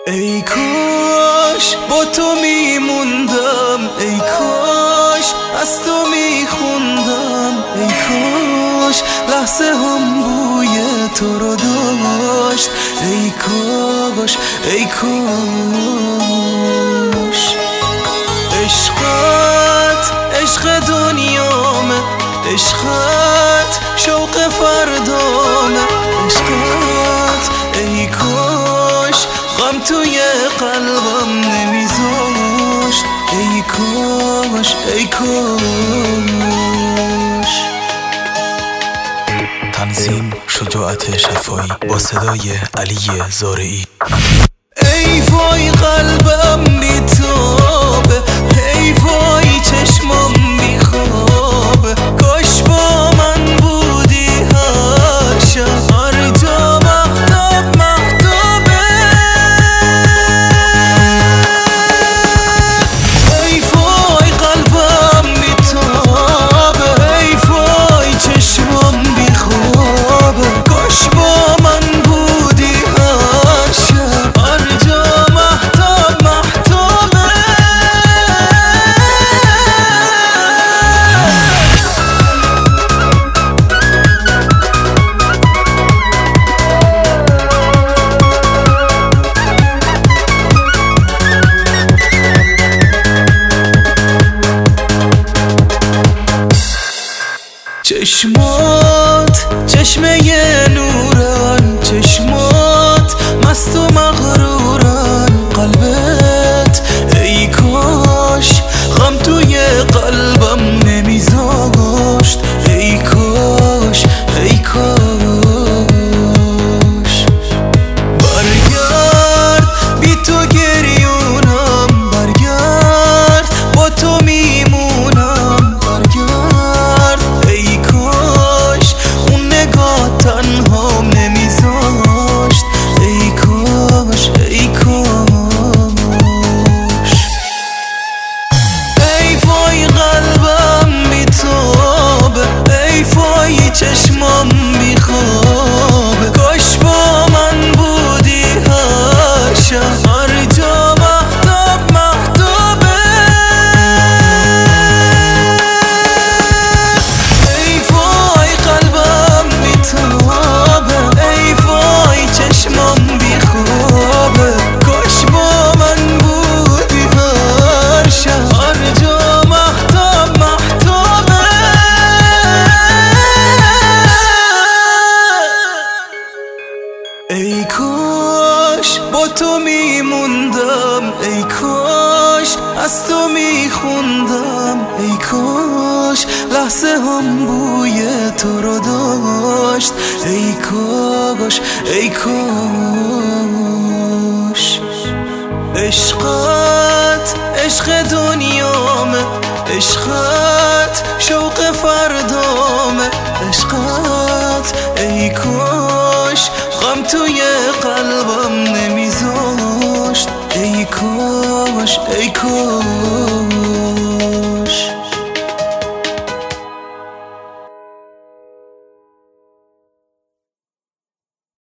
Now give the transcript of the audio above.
ای کاش با تو میموندم، ای کاش از تو میخوندم، ای کاش لحظه هم بوی تو رو داشت، ای کاش ای کاش. عشقت عشق دنیامه، عشقت شوق فردامه، عشقت ای کاش غم توی قلبم نمیذاشت، ای کاش ای کاش. تنظیم شجاعت شفایی با صدای علی زارعی. ای وای قلبم بی‌تابه، ای وای چشمم بیخوابه، کاش با من بودی هر شب هر جا مهتاب مهتابه. ای وای قلبم بی‌تابه، ای وای چشمم بیخوابه، کاش با من بودی هر شب هر جا مهتاب مهتابه. چشمات چشمه نورن، چشمات مست و مغرورن، قلبت ای کاش غم توی قلبم نمیذاشت، ای کاش ای کاش. برگرد بی تو گریونم، برگرد با تو میمونم، برگرد ای کاش اون نگاه تنها نمیذاشت، ای کاش ای کاش. ای وای قلبم بی‌تابه، ای وای چشمم بیخوابه، کاش با من بودی هر شب هر جا مهتاب مهتابه. ای وای قلبم بی‌تابه، ای وای چشمم بیخوابه، کاش با من بودی هر شب هر جا مهتاب مهتابه. ای کاش با تو میموندم، ای کاش از تو میخوندم، ای کاش لحظه هم بوی تو رو داشت، ای کاش ای کاش. عشقت عشق دنیامه، عشقت شوق فردامه، عشقت ای کاش غم توی قلبم نمیذاشت، ای کاش ای کاش.